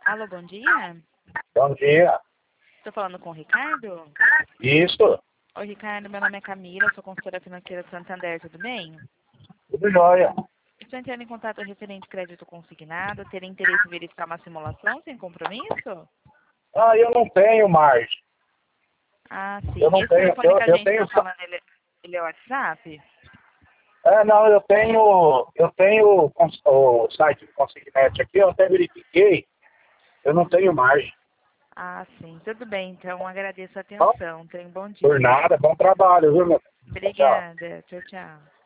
Alô, bom dia. Bom dia. Estou falando com o Ricardo? Isso, Oi, Ricardo, meu nome é Camila, sou consultora financeira do Santander, tudo bem? tudo jóia. Estou entrando em contato referente crédito consignado, ter interesse em verificar uma simulação sem compromisso? Ah, eu não tenho margem. Ah, Eu sim. não Esse tenho, telefone que a eu gente tenho está só. falando, ele é o WhatsApp? Não, eu tenho o site do Consignet aqui, eu até verifiquei, eu não tenho margem. Ah, sim. Tudo bem, então agradeço a Bom, atenção. Tenha um bom por dia. nada, bom trabalho, viu, meu? Tchau. Obrigada. Tchau, tchau.